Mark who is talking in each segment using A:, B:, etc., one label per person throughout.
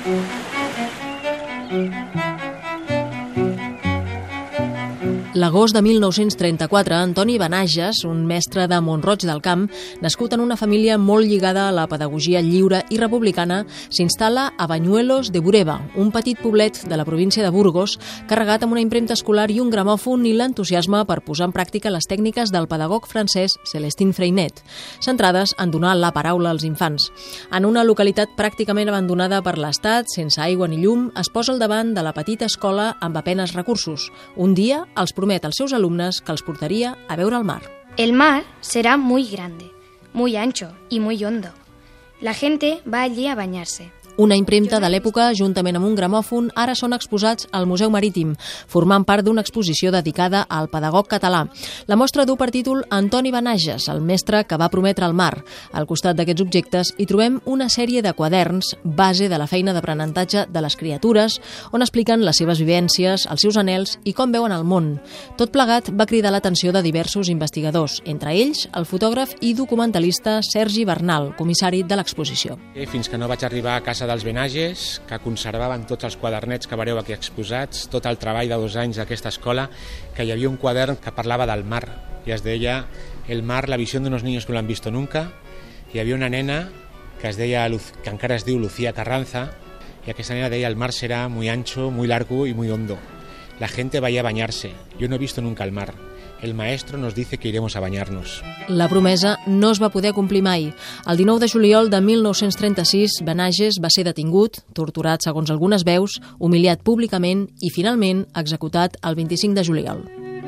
A: L'agost de 1934, Antoni Benages, un mestre de Mont-roig del Camp, nascut en una família molt lligada a la pedagogia lliure i republicana, s'instal·la a Bañuelos de Bureba, un petit poblet de la província de Burgos, carregat amb una impremta escolar i un gramòfon i l'entusiasme per posar en pràctica les tècniques del pedagog francès Célestin Freinet, centrades en donar la paraula als infants. En una localitat pràcticament abandonada per l'Estat, sense aigua ni llum, es posa al davant de la petita escola amb a penes recursos. Un dia els promet als seus alumnes que els portaria a veure el mar.
B: El mar será muy grande, muy ancho y muy hondo. La gente va allí a bañarse.
A: Una impremta de l'època, juntament amb un gramòfon, ara són exposats al Museu Marítim, formant part d'una exposició dedicada al pedagog català. La mostra du per títol Antoni Benages, el mestre que va prometre el mar. Al costat d'aquests objectes hi trobem una sèrie de quaderns, base de la feina d'aprenentatge de les criatures, on expliquen les seves vivències, els seus anhels i com veuen el món. Tot plegat va cridar l'atenció de diversos investigadors, entre ells el fotògraf i documentalista Sergi Bernal, comissari de l'exposició.
C: Fins que no vaig arribar a casa dels Benages, que conservaven tots els quadernets que veureu aquí exposats, tot el treball de 2 anys d'aquesta escola, que hi havia un quadern que parlava del mar, i es deia El mar, la visió d'unos niños que no lo han visto nunca. Hi havia una nena que que encara es diu Lucía Carranza, y aquesta nena deia: el mar será muy ancho, muy largo y muy hondo. La gente vaya a bañarse. Yo no he visto nunca el mar. El maestro nos dice que iremos a bañarnos.
A: La promesa no es va poder complir mai. El 19 de juliol de 1936, Benages va ser detingut, torturat segons algunes veus, humiliat públicament i finalment executat el 25 de juliol.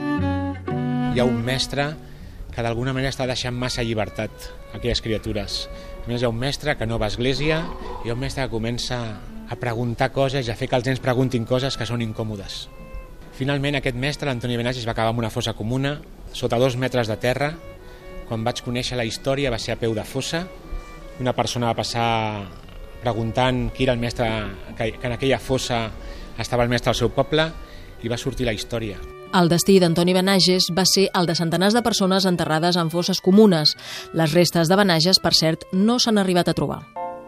C: Hi ha un mestre que d'alguna manera està deixant massa llibertat a aquelles criatures. A més, hi ha un mestre que no va a església, hi ha un mestre que comença a preguntar coses i a fer que els nens preguntin coses que són incòmodes. Finalment, aquest mestre, l'Antoni Benages, va acabar en una fossa comuna, sota 2 metres de terra. Quan vaig conèixer la història va ser a peu de fossa. Una persona va passar preguntant qui era el mestre, que en aquella fossa estava el mestre del seu poble, i va sortir la història.
A: El destí d'Antoni Benages va ser el de centenars de persones enterrades en fosses comunes. Les restes de Benages, per cert, no s'han arribat a trobar.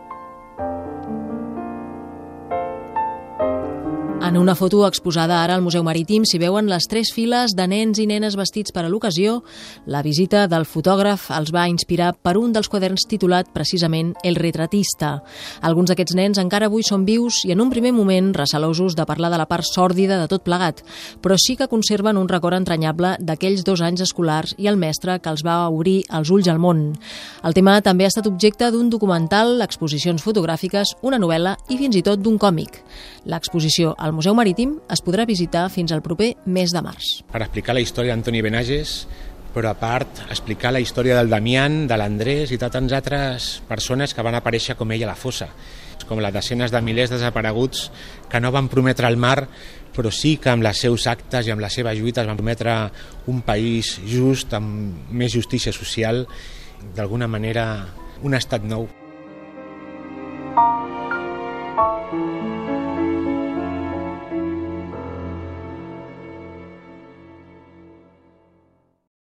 A: En una foto exposada ara al Museu Marítim s'hi veuen les 3 files de nens i nenes vestits per a l'ocasió. La visita del fotògraf els va inspirar per un dels quaderns titulat precisament El retratista. Alguns d'aquests nens encara avui són vius i en un primer moment recelosos de parlar de la part sòrdida de tot plegat, però sí que conserven un record entranyable d'aquells 2 anys escolars i el mestre que els va obrir els ulls al món. El tema també ha estat objecte d'un documental, exposicions fotogràfiques, una novel·la i fins i tot d'un còmic. L'exposició al Museu Marítim es podrà visitar fins al proper mes de març.
C: Per explicar la història d'Antoni Benages, però a part explicar la història del Damián, de l'Andrés i tantes altres persones que van aparèixer com ell a la fossa, com les desenes de milers de desapareguts que no van prometre el mar, però sí que amb els seus actes i amb les seves lluites van prometre un país just, amb més justícia social, d'alguna manera un estat nou.